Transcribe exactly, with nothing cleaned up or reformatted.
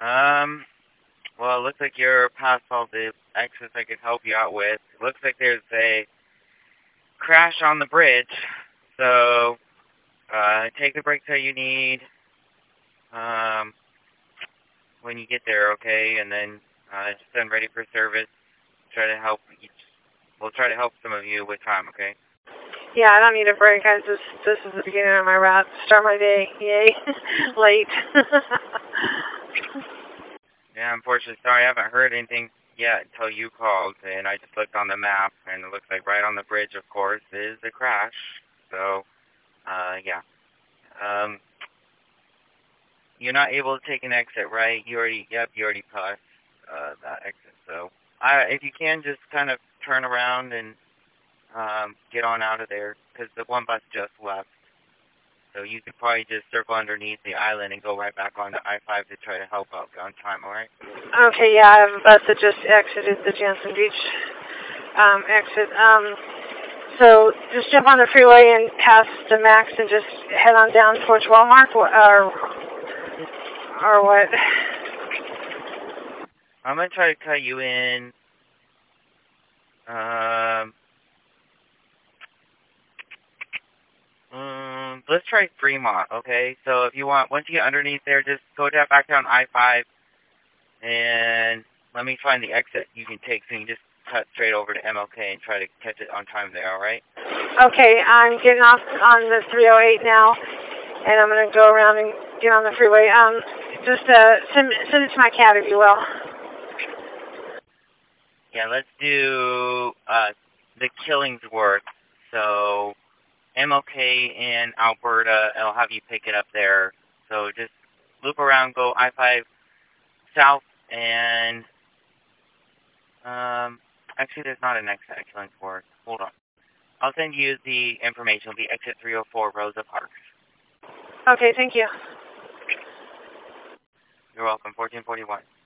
Um, well, it looks like you're past all the exits I could help you out with. It looks like there's a crash on the bridge, so uh, take the breaks that you need um, when you get there, okay? And then uh, just send ready for service. Try to help each. We'll try to help some of you with time, okay? Yeah, I don't need a break. I just, this is the beginning of my route. Start my day. Yay. Late. Yeah, unfortunately, sorry, I haven't heard anything yet until you called, and I just looked on the map, and it looks like right on the bridge, of course, is a crash. So, uh, yeah. Um, you're not able to take an exit, right? You already, yep, you already passed uh, that exit. So, I, if you can, just kind of turn around and um, get on out of there, because the one bus just left. So you could probably just circle underneath the island and go right back onto I five to try to help out on time, all right? Okay, yeah, I have a bus that just exited the Jansen Beach um, exit. Um, so just jump on the freeway and pass the Max and just head on down towards Walmart, or, or what? I'm going to try to cut you in. Um, um, let's try Fremont, okay? So if you want, once you get underneath there, just go down, back down I five, and let me find the exit you can take, so you can just cut straight over to M L K and try to catch it on time there, all right? Okay, I'm getting off on the three oh eight now, and I'm going to go around and get on the freeway. Um, just uh, send, send it to my cat, if you will. Yeah, let's do uh, the Killingsworth. So M L K in Alberta, I'll have you pick it up there. So just loop around, go I five south, and um, actually there's not an exit at Killingsworth. Hold on. I'll send you the information. It'll be exit three oh four, Rosa Parks. Okay, thank you. You're welcome, fourteen forty-one.